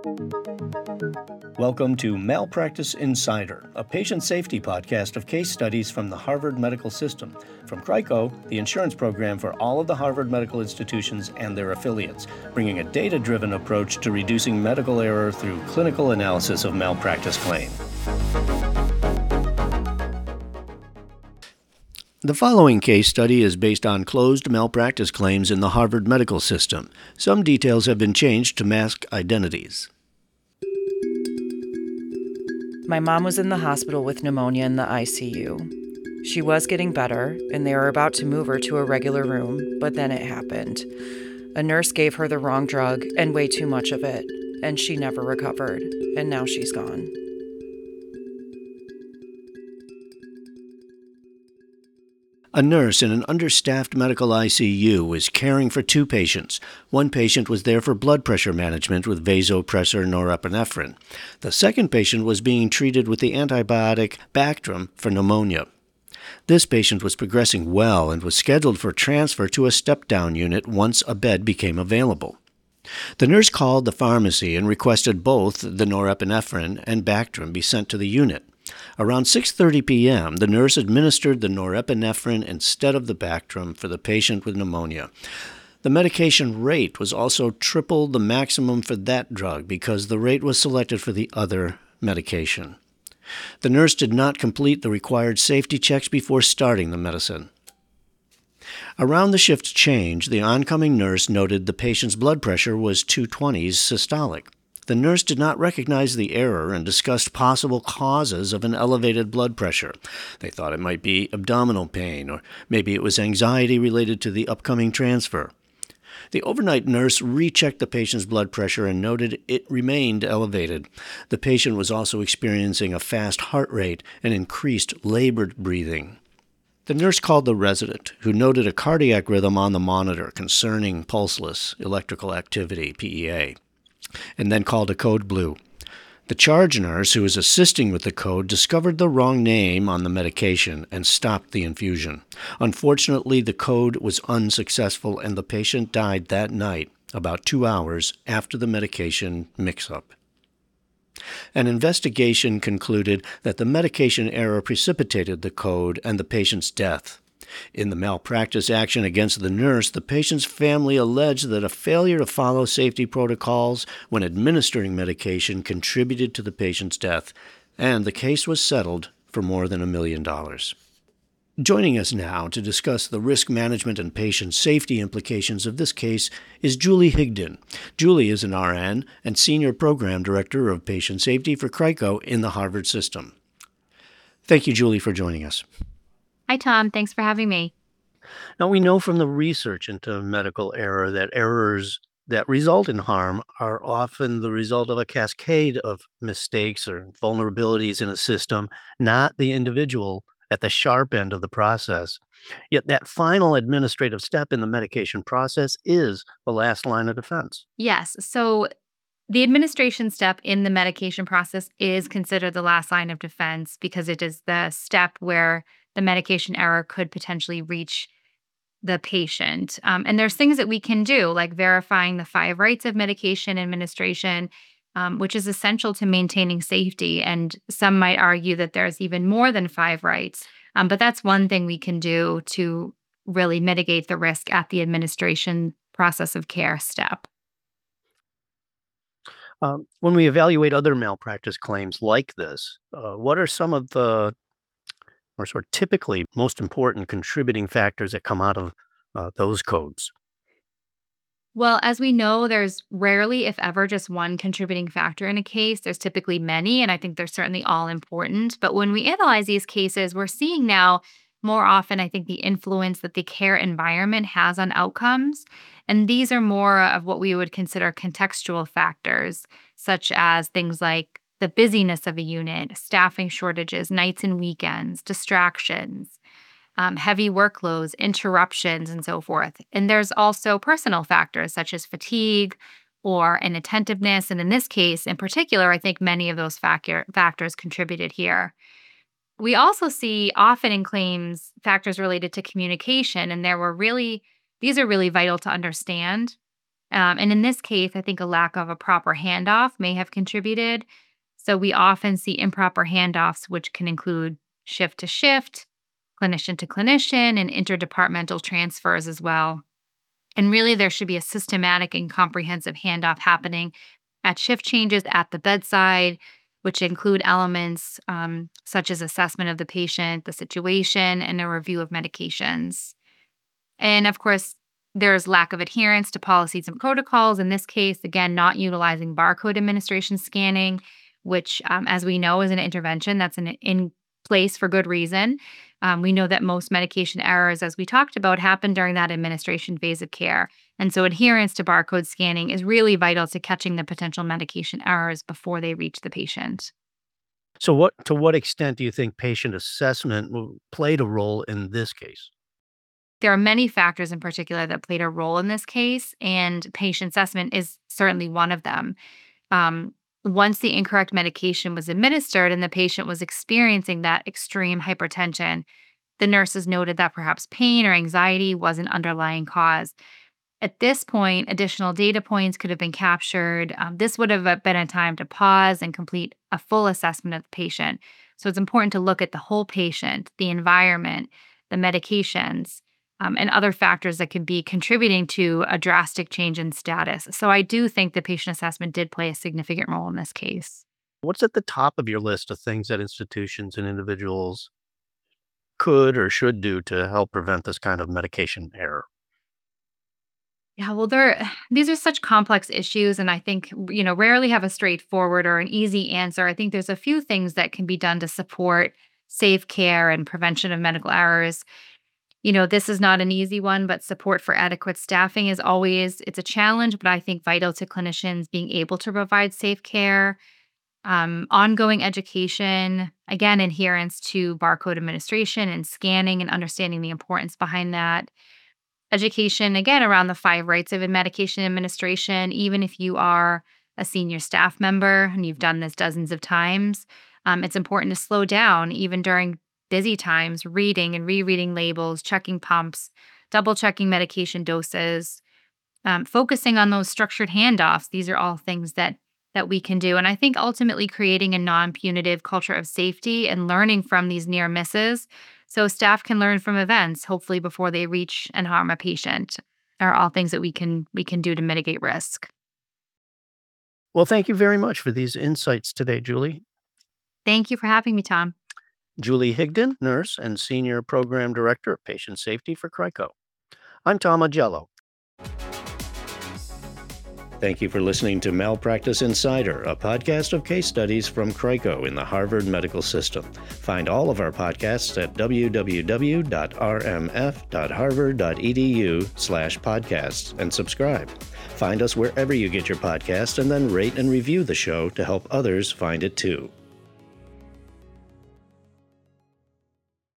Welcome to Malpractice Insider, a patient safety podcast of case studies from the Harvard Medical System, from CRICO, the insurance program for all of the Harvard medical institutions and their affiliates, bringing a data-driven approach to reducing medical error through clinical analysis of malpractice claim. The following case study is based on closed malpractice claims in the Harvard Medical System. Some details have been changed to mask identities. My mom was in the hospital with pneumonia in the ICU. She was getting better, and they were about to move her to a regular room, but then it happened. A nurse gave her the wrong drug and way too much of it, and she never recovered, and now she's gone. A nurse in an understaffed medical ICU was caring for two patients. One patient was there for blood pressure management with vasopressor norepinephrine. The second patient was being treated with the antibiotic Bactrim for pneumonia. This patient was progressing well and was scheduled for transfer to a step-down unit once a bed became available. The nurse called the pharmacy and requested both the norepinephrine and Bactrim be sent to the unit. Around 6:30 p.m., the nurse administered the norepinephrine instead of the Bactrim for the patient with pneumonia. The medication rate was also triple the maximum for that drug because the rate was selected for the other medication. The nurse did not complete the required safety checks before starting the medicine. Around the shift's change, the oncoming nurse noted the patient's blood pressure was 220s systolic. The nurse did not recognize the error and discussed possible causes of an elevated blood pressure. They thought it might be abdominal pain, or maybe it was anxiety related to the upcoming transfer. The overnight nurse rechecked the patient's blood pressure and noted it remained elevated. The patient was also experiencing a fast heart rate and increased labored breathing. The nurse called the resident, who noted a cardiac rhythm on the monitor concerning pulseless electrical activity, PEA, and then called a code blue. The charge nurse who was assisting with the code discovered the wrong name on the medication and stopped the infusion. Unfortunately, the code was unsuccessful and the patient died that night, about 2 hours after the medication mix-up. An investigation concluded that the medication error precipitated the code and the patient's death. In the malpractice action against the nurse, the patient's family alleged that a failure to follow safety protocols when administering medication contributed to the patient's death, and the case was settled for more than $1 million. Joining us now to discuss the risk management and patient safety implications of this case is Julie Higdon. Julie is an RN and Senior Program Director of Patient Safety for CRICO in the Harvard System. Thank you, Julie, for joining us. Hi, Tom. Thanks for having me. Now, we know from the research into medical error that errors that result in harm are often the result of a cascade of mistakes or vulnerabilities in a system, not the individual at the sharp end of the process. Yet that final administrative step in the medication process is the last line of defense. Yes. So the administration step in the medication process is considered the last line of defense because it is the step where the medication error could potentially reach the patient. And there's things that we can do, like verifying the 5 rights of medication administration, which is essential to maintaining safety. And some might argue that there's even more than 5 rights. But that's one thing we can do to really mitigate the risk at the administration process of care step. When we evaluate other malpractice claims like this, what are some of the or sort of typically most important contributing factors that come out of those codes? Well, as we know, there's rarely, if ever, just one contributing factor in a case. There's typically many, and I think they're certainly all important. But when we analyze these cases, we're seeing now more often, I think, the influence that the care environment has on outcomes. And these are more of what we would consider contextual factors, such as things like the busyness of a unit, staffing shortages, nights and weekends, distractions, heavy workloads, interruptions, and so forth. And there's also personal factors such as fatigue or inattentiveness. And in this case, in particular, I think many of those factors contributed here. We also see often in claims factors related to communication, and these are really vital to understand And in this case, I think a lack of a proper handoff may have contributed. So we often see improper handoffs, which can include shift to shift, clinician to clinician, and interdepartmental transfers as well. And really, there should be a systematic and comprehensive handoff happening at shift changes at the bedside, which include elements such as assessment of the patient, the situation, and a review of medications. And of course, there's lack of adherence to policies and protocols. In this case, again, not utilizing barcode administration scanning, which, as we know, is an intervention that's in place for good reason. We know that most medication errors, as we talked about, happen during that administration phase of care. And so adherence to barcode scanning is really vital to catching the potential medication errors before they reach the patient. So to what extent do you think patient assessment played a role in this case? There are many factors in particular that played a role in this case, and patient assessment is certainly one of them. Once the incorrect medication was administered and the patient was experiencing that extreme hypertension, the nurses noted that perhaps pain or anxiety was an underlying cause. At this point, additional data points could have been captured. This would have been a time to pause and complete a full assessment of the patient. So it's important to look at the whole patient, the environment, the medications, and other factors that could be contributing to a drastic change in status. So I do think the patient assessment did play a significant role in this case. What's at the top of your list of things that institutions and individuals could or should do to help prevent this kind of medication error? Yeah, well, these are such complex issues, and I think, rarely have a straightforward or an easy answer. I think there's a few things that can be done to support safe care and prevention of medical errors. This is not an easy one, but support for adequate staffing it's a challenge, but I think vital to clinicians being able to provide safe care. Ongoing education, again, adherence to barcode administration and scanning and understanding the importance behind that. Education, again, around the 5 rights of medication administration, even if you are a senior staff member and you've done this dozens of times, it's important to slow down even during busy times, reading and rereading labels, checking pumps, double checking medication doses, focusing on those structured handoffs. These are all things that we can do. And I think ultimately creating a non-punitive culture of safety and learning from these near misses so staff can learn from events, hopefully before they reach and harm a patient, are all things that we can do to mitigate risk. Well, thank you very much for these insights today, Julie. Thank you for having me, Tom. Julie Higdon, nurse and Senior Program Director of Patient Safety for CRICO. I'm Tom Augello. Thank you for listening to Malpractice Insider, a podcast of case studies from CRICO in the Harvard Medical System. Find all of our podcasts at www.rmf.harvard.edu/podcasts and subscribe. Find us wherever you get your podcasts and then rate and review the show to help others find it too.